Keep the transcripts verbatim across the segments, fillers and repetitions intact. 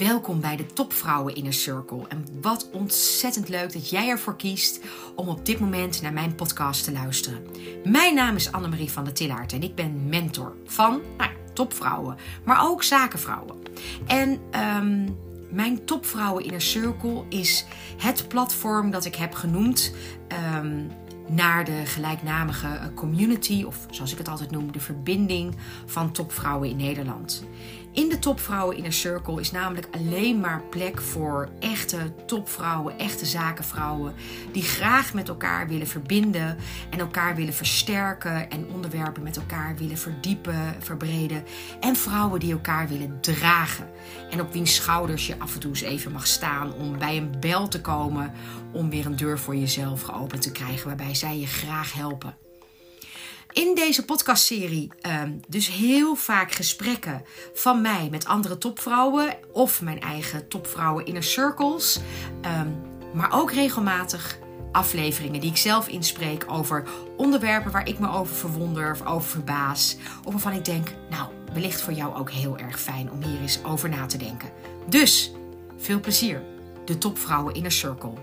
Welkom bij de Topvrouwen Inner Circle. En wat ontzettend leuk dat jij ervoor kiest om op dit moment naar mijn podcast te luisteren. Mijn naam is Annemarie van der Tillaert en ik ben mentor van nou, topvrouwen, maar ook zakenvrouwen. En um, mijn Topvrouwen Inner Circle is het platform dat ik heb genoemd um, naar de gelijknamige community, of zoals ik het altijd noem, de verbinding van topvrouwen in Nederland. In de Topvrouwen Inner Circle is namelijk alleen maar plek voor echte topvrouwen, echte zakenvrouwen die graag met elkaar willen verbinden en elkaar willen versterken en onderwerpen met elkaar willen verdiepen, verbreden. En vrouwen die elkaar willen dragen en op wiens schouders je af en toe eens even mag staan om bij een bel te komen om weer een deur voor jezelf geopend te krijgen waarbij zij je graag helpen. In deze podcastserie um, dus heel vaak gesprekken van mij met andere topvrouwen of mijn eigen topvrouwen inner circles. Um, maar ook regelmatig afleveringen die ik zelf inspreek over onderwerpen waar ik me over verwonder of over verbaas. Of waarvan ik denk, nou, wellicht voor jou ook heel erg fijn om hier eens over na te denken. Dus, veel plezier. De Topvrouwen Inner Circle.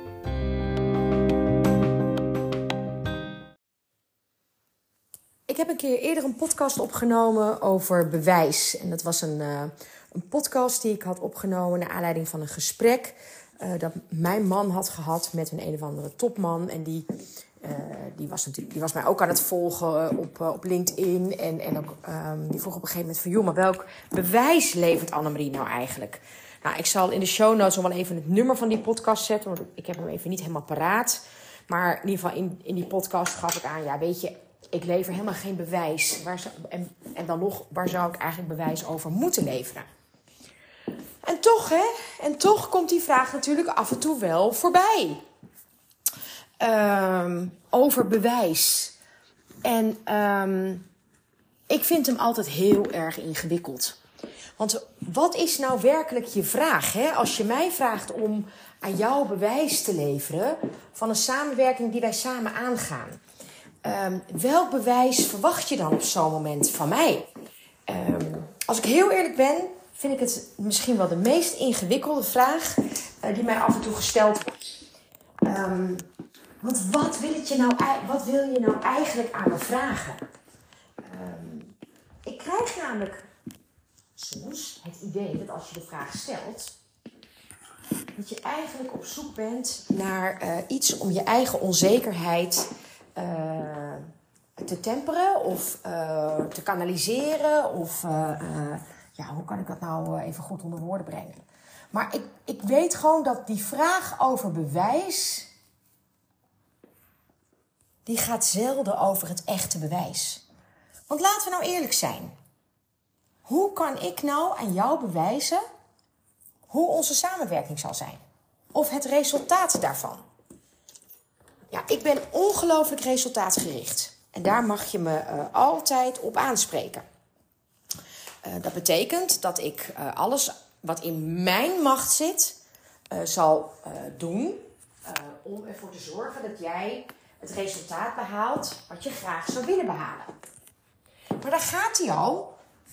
Ik heb een keer eerder een podcast opgenomen over bewijs. En dat was een, uh, een podcast die ik had opgenomen naar aanleiding van een gesprek uh, dat mijn man had gehad met een een of andere topman. En die, uh, die, was, natuurlijk, die was mij ook aan het volgen op, uh, op LinkedIn. En, en ook, um, die vroeg op een gegeven moment van, joh, maar welk bewijs levert Annemarie nou eigenlijk? Nou, ik zal in de show notes nog wel even het nummer van die podcast zetten, want ik heb hem even niet helemaal paraat. Maar in ieder geval in, in die podcast gaf ik aan, ja, weet je, ik lever helemaal geen bewijs. Waar zou, en, en dan nog, waar zou ik eigenlijk bewijs over moeten leveren? En toch, hè? En toch komt die vraag natuurlijk af en toe wel voorbij. Um, over bewijs. En um, ik vind hem altijd heel erg ingewikkeld. Want wat is nou werkelijk je vraag? Hè? Als je mij vraagt om aan jou bewijs te leveren van een samenwerking die wij samen aangaan. Um, welk bewijs verwacht je dan op zo'n moment van mij? Um, als ik heel eerlijk ben, vind ik het misschien wel de meest ingewikkelde vraag uh, die mij af en toe gesteld wordt. Um, want wat wil, het je nou, wat wil je nou eigenlijk aan me vragen? Um, ik krijg namelijk soms het idee dat als je de vraag stelt, dat je eigenlijk op zoek bent naar uh, iets om je eigen onzekerheid Uh, te temperen of uh, te kanaliseren of uh, uh, ja, hoe kan ik dat nou uh, even goed onder woorden brengen? Maar ik, ik weet gewoon dat die vraag over bewijs, die gaat zelden over het echte bewijs. Want laten we nou eerlijk zijn. Hoe kan ik nou aan jou bewijzen hoe onze samenwerking zal zijn? Of het resultaat daarvan? Ja, ik ben ongelooflijk resultaatgericht. En daar mag je me uh, altijd op aanspreken. Uh, dat betekent dat ik uh, alles wat in mijn macht zit, uh, zal uh, doen uh, om ervoor te zorgen dat jij het resultaat behaalt wat je graag zou willen behalen. Maar daar gaat hij al.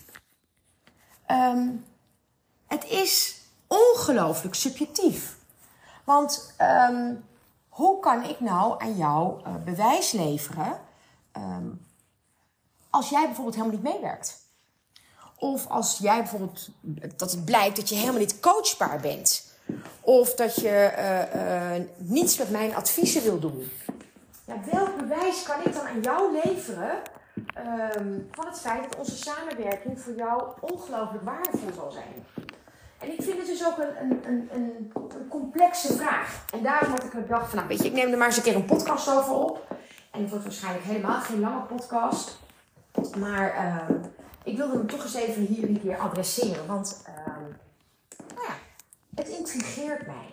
Um, het is ongelooflijk subjectief. Want Um, Hoe kan ik nou aan jou uh, bewijs leveren um, als jij bijvoorbeeld helemaal niet meewerkt? Of als jij bijvoorbeeld, dat het blijkt dat je helemaal niet coachbaar bent. Of dat je uh, uh, niets met mijn adviezen wil doen. Ja, welk bewijs kan ik dan aan jou leveren um, van het feit dat onze samenwerking voor jou ongelooflijk waardevol zal zijn? En ik vind het dus ook een, een, een, een, een complexe vraag. En daarom had ik gedacht van, nou weet je, ik neem er maar eens een keer een podcast over op. En het wordt waarschijnlijk helemaal geen lange podcast. Maar uh, ik wilde hem toch eens even hier een keer adresseren. Want, uh, nou ja, het intrigeert mij.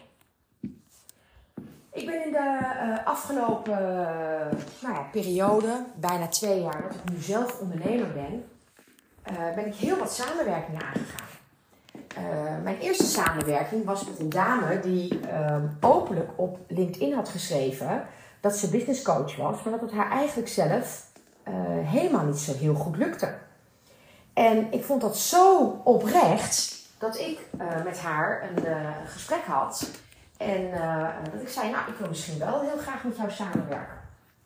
Ik ben in de uh, afgelopen uh, nou ja, periode, bijna twee jaar dat ik nu zelf ondernemer ben, uh, ben ik heel wat samenwerkingen aangegaan. Uh, mijn eerste samenwerking was met een dame die uh, openlijk op LinkedIn had geschreven dat ze business coach was, maar dat het haar eigenlijk zelf uh, helemaal niet zo heel goed lukte. En ik vond dat zo oprecht dat ik uh, met haar een uh, gesprek had. En uh, dat ik zei, nou, ik wil misschien wel heel graag met jou samenwerken.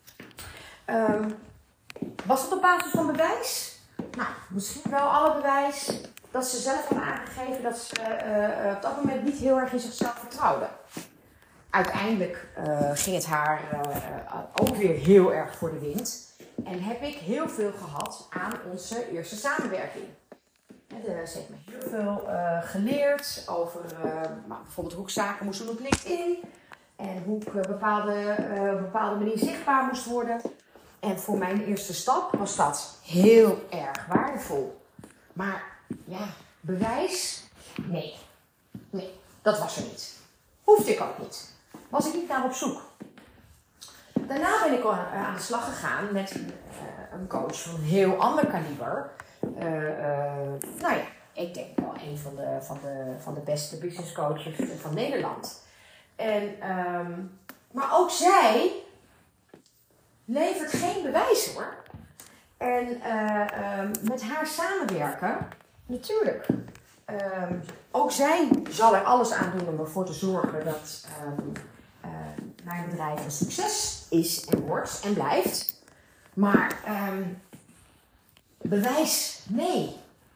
Um, was dat op basis van bewijs? Nou, misschien wel alle bewijs dat ze zelf had aangegeven dat ze uh, op dat moment niet heel erg in zichzelf vertrouwde. Uiteindelijk uh, ging het haar uh, ook weer heel erg voor de wind. En heb ik heel veel gehad aan onze eerste samenwerking. De, ze heeft me heel veel uh, geleerd over uh, nou, bijvoorbeeld hoe ik zaken moest doen op LinkedIn. En hoe ik uh, bepaalde, uh, op een bepaalde manier zichtbaar moest worden. En voor mijn eerste stap was dat heel erg waardevol. Maar ja, bewijs? Nee. Nee, dat was er niet. Hoefde ik ook niet. Was ik niet naar op zoek. Daarna ben ik al aan de slag gegaan met uh, een coach van een heel ander kaliber. Uh, uh, nou ja, ik denk wel een van de, van de, van de beste business coaches van Nederland. En, um, maar ook zij levert geen bewijs hoor. En uh, um, met haar samenwerken, natuurlijk. Um, ook zij zal er alles aan doen om ervoor te zorgen dat um, uh, mijn bedrijf een succes is en wordt en blijft. Maar um, bewijs, nee.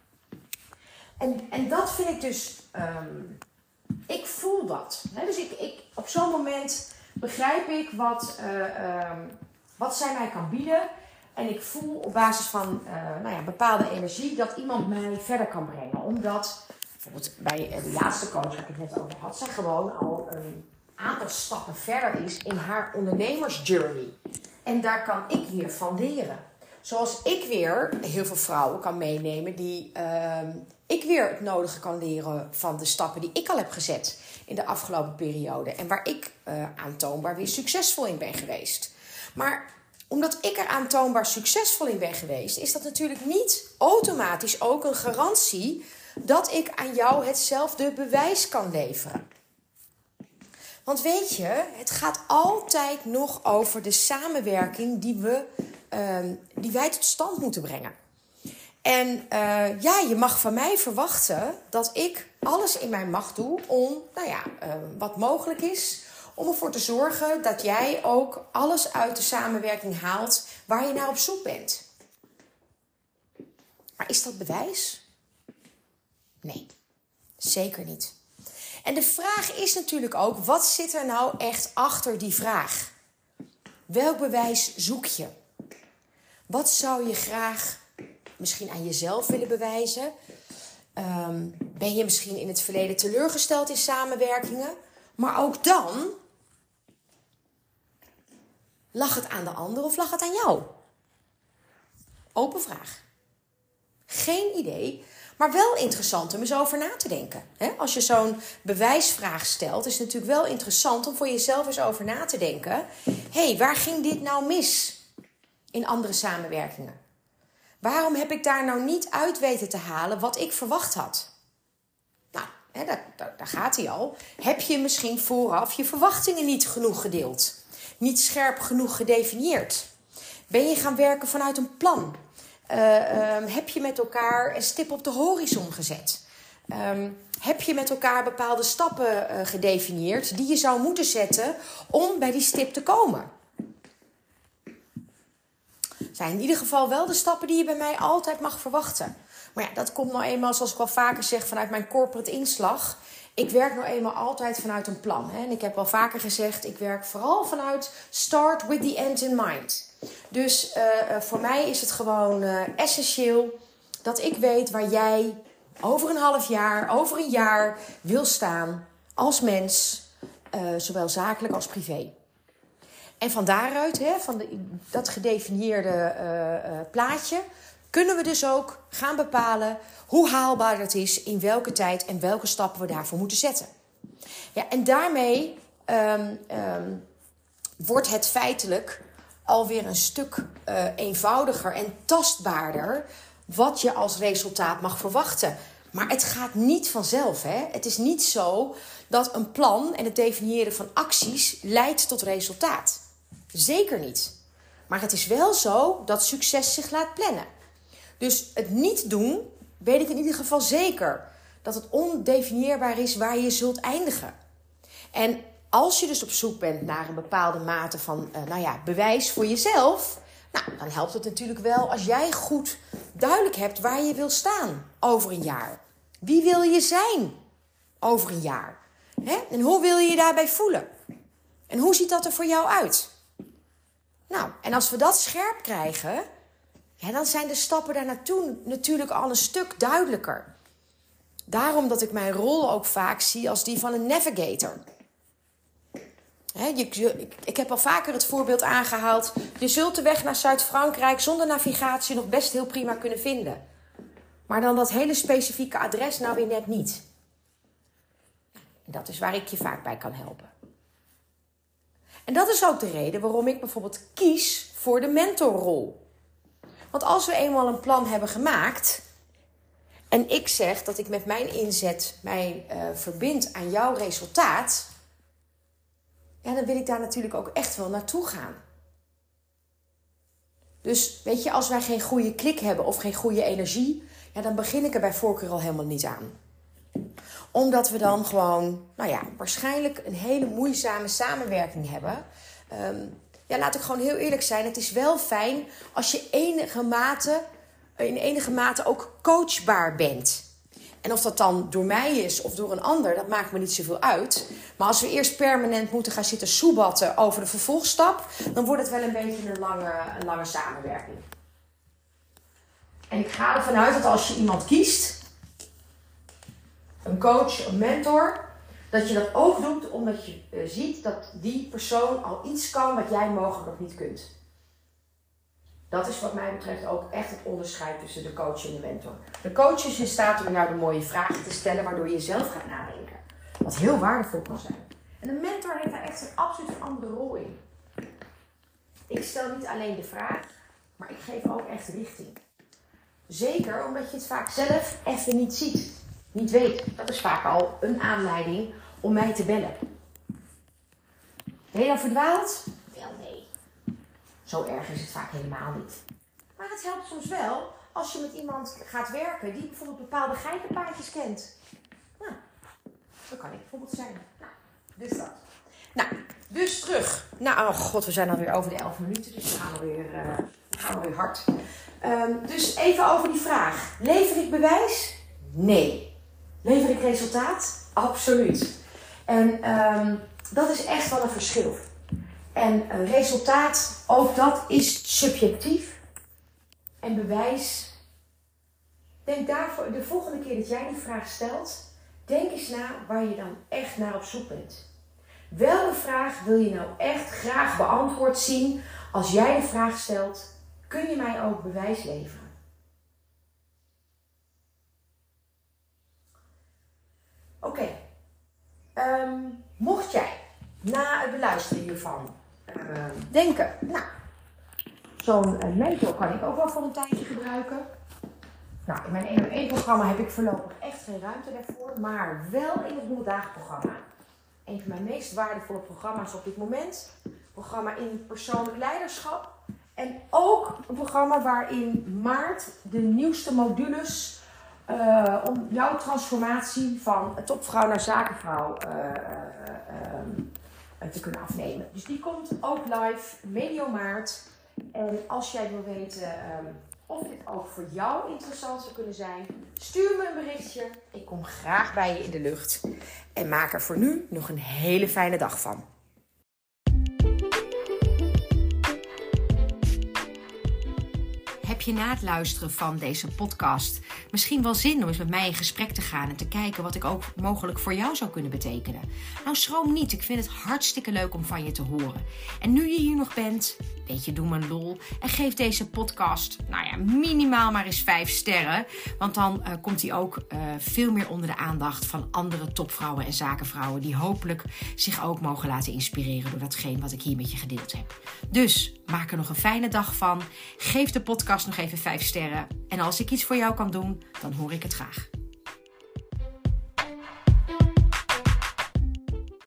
En, en dat vind ik dus, um, ik voel dat. Hè? Dus ik, ik, op zo'n moment begrijp ik wat, uh, um, wat zij mij kan bieden. En ik voel op basis van uh, nou ja, bepaalde energie dat iemand mij verder kan brengen. Omdat, bijvoorbeeld bij de laatste coach waar ik het net over had, zij gewoon al een aantal stappen verder is in haar ondernemersjourney. En daar kan ik weer van leren. Zoals ik weer heel veel vrouwen kan meenemen die uh, ik weer het nodige kan leren van de stappen die ik al heb gezet in de afgelopen periode. En waar ik uh, aantoonbaar weer succesvol in ben geweest. Maar omdat ik er aantoonbaar succesvol in ben geweest, is dat natuurlijk niet automatisch ook een garantie dat ik aan jou hetzelfde bewijs kan leveren. Want weet je, het gaat altijd nog over de samenwerking die, we, uh, die wij tot stand moeten brengen. En uh, ja, je mag van mij verwachten dat ik alles in mijn macht doe om, nou ja, uh, wat mogelijk is, om ervoor te zorgen dat jij ook alles uit de samenwerking haalt waar je naar op zoek bent. Maar is dat bewijs? Nee, zeker niet. En de vraag is natuurlijk ook, wat zit er nou echt achter die vraag? Welk bewijs zoek je? Wat zou je graag misschien aan jezelf willen bewijzen? Um, ben je misschien in het verleden teleurgesteld in samenwerkingen? Maar ook dan, lag het aan de ander of lag het aan jou? Open vraag. Geen idee, maar wel interessant om eens over na te denken. Als je zo'n bewijsvraag stelt, is het natuurlijk wel interessant om voor jezelf eens over na te denken. Hé, hey, waar ging dit nou mis in andere samenwerkingen? Waarom heb ik daar nou niet uit weten te halen wat ik verwacht had? Nou, hè, daar, daar, daar gaat hij al. Heb je misschien vooraf je verwachtingen niet genoeg gedeeld? Niet scherp genoeg gedefinieerd? Ben je gaan werken vanuit een plan? Uh, um, heb je met elkaar een stip op de horizon gezet? Um, heb je met elkaar bepaalde stappen uh, gedefinieerd die je zou moeten zetten om bij die stip te komen? Zijn in ieder geval wel de stappen die je bij mij altijd mag verwachten. Maar ja, dat komt nou eenmaal, zoals ik wel vaker zeg, vanuit mijn corporate inslag. Ik werk nou eenmaal altijd vanuit een plan. Hè? En ik heb al vaker gezegd, ik werk vooral vanuit start with the end in mind. Dus uh, voor mij is het gewoon uh, essentieel dat ik weet waar jij over een half jaar, over een jaar wil staan als mens, uh, zowel zakelijk als privé. En van daaruit, hè, van de, dat gedefinieerde uh, uh, plaatje, kunnen we dus ook gaan bepalen hoe haalbaar het is, in welke tijd en welke stappen we daarvoor moeten zetten. Ja, en daarmee um, um, wordt het feitelijk alweer een stuk uh, eenvoudiger en tastbaarder wat je als resultaat mag verwachten. Maar het gaat niet vanzelf. Hè? Het is niet zo dat een plan en het definiëren van acties leidt tot resultaat. Zeker niet. Maar het is wel zo dat succes zich laat plannen. Dus het niet doen, weet ik in ieder geval zeker dat het ondefinieerbaar is waar je zult eindigen. En als je dus op zoek bent naar een bepaalde mate van uh, nou ja, bewijs voor jezelf, nou, dan helpt het natuurlijk wel als jij goed duidelijk hebt waar je wil staan over een jaar. Wie wil je zijn over een jaar? Hè? En hoe wil je je daarbij voelen? En hoe ziet dat er voor jou uit? Nou, en als we dat scherp krijgen, ja, dan zijn de stappen daar naartoe natuurlijk al een stuk duidelijker. Daarom dat ik mijn rol ook vaak zie als die van een navigator. He, je, ik, ik heb al vaker het voorbeeld aangehaald. Je zult de weg naar Zuid-Frankrijk zonder navigatie nog best heel prima kunnen vinden. Maar dan dat hele specifieke adres nou weer net niet. En dat is waar ik je vaak bij kan helpen. En dat is ook de reden waarom ik bijvoorbeeld kies voor de mentorrol. Want als we eenmaal een plan hebben gemaakt en ik zeg dat ik met mijn inzet mij uh, verbind aan jouw resultaat, ja, dan wil ik daar natuurlijk ook echt wel naartoe gaan. Dus weet je, als wij geen goede klik hebben of geen goede energie, ja, dan begin ik er bij voorkeur al helemaal niet aan. Omdat we dan gewoon, nou ja, waarschijnlijk een hele moeizame samenwerking hebben. Um, ja, laat ik gewoon heel eerlijk zijn. Het is wel fijn als je enige mate, in enige mate ook coachbaar bent. En of dat dan door mij is of door een ander, dat maakt me niet zoveel uit. Maar als we eerst permanent moeten gaan zitten soebatten over de vervolgstap, dan wordt het wel een beetje een lange, een lange samenwerking. En ik ga ervan uit dat als je iemand kiest, een coach, een mentor, dat je dat ook doet omdat je uh, ziet dat die persoon al iets kan wat jij mogelijk nog niet kunt. Dat is wat mij betreft ook echt het onderscheid tussen de coach en de mentor. De coach is in staat om jou de mooie vragen te stellen waardoor je zelf gaat nadenken. Wat heel waardevol kan zijn. En de mentor heeft daar echt een absoluut een andere rol in. Ik stel niet alleen de vraag, maar ik geef ook echt richting. Zeker omdat je het vaak zelf even niet ziet, niet weet. Dat is vaak al een aanleiding om mij te bellen. Ben je dan verdwaald? Wel nee. Zo erg is het vaak helemaal niet. Maar het helpt soms wel als je met iemand gaat werken die bijvoorbeeld bepaalde geitenpaadjes kent. Nou, dat kan ik bijvoorbeeld zijn. Nou, dus dat. Nou, dus terug. Nou, oh god, we zijn alweer over de elf minuten, dus we gaan alweer, uh, we gaan alweer hard. Um, dus even over die vraag. Lever ik bewijs? Nee. Lever ik resultaat? Absoluut. En um, dat is echt wel een verschil. En uh, resultaat, ook dat is subjectief. En bewijs. Denk daarvoor, de volgende keer dat jij die vraag stelt, denk eens na waar je dan echt naar op zoek bent. Welke vraag wil je nou echt graag beantwoord zien als jij de vraag stelt, kun je mij ook bewijs leveren? Oké. Okay. Um, mocht jij na het beluisteren hiervan uh, denken, nou, zo'n uh, mentor kan ik ook wel voor een tijdje gebruiken. Nou, in mijn één op één programma heb ik voorlopig echt geen ruimte daarvoor, maar wel in het honderd dagen programma. Een van mijn meest waardevolle programma's op dit moment. Een programma in persoonlijk leiderschap. En ook een programma waarin maart de nieuwste modules uh, om jouw transformatie van topvrouw naar zakenvrouw uh, uh, uh, te kunnen afnemen. Dus die komt ook live medio maart. En als jij wil weten um, of dit ook voor jou interessant zou kunnen zijn, stuur me een berichtje. Ik kom graag bij je in de lucht. En maak er voor nu nog een hele fijne dag van. Heb je na het luisteren van deze podcast misschien wel zin om eens met mij in gesprek te gaan en te kijken wat ik ook mogelijk voor jou zou kunnen betekenen? Nou, schroom niet. Ik vind het hartstikke leuk om van je te horen. En nu je hier nog bent, weet je, doe me een lol en geef deze podcast, nou ja, minimaal maar eens vijf sterren. Want dan uh, komt hij ook uh, veel meer onder de aandacht van andere topvrouwen en zakenvrouwen die hopelijk zich ook mogen laten inspireren door datgene wat ik hier met je gedeeld heb. Dus maak er nog een fijne dag van. Geef de podcast nog even vijf sterren. En als ik iets voor jou kan doen, dan hoor ik het graag.